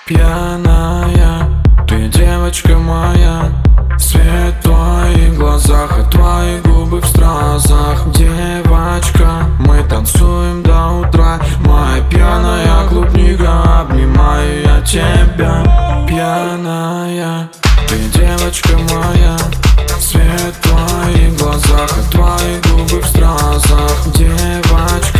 Пьяная, ты девочка моя, свет в твоих глазах и твои губы в стразах. Девочка, мы танцуем до утра, моя пьяная клубника, обнимаю я тебя. Пьяная, ты девочка моя, свет в твоих глазах и твои губы в стразах. Девочка,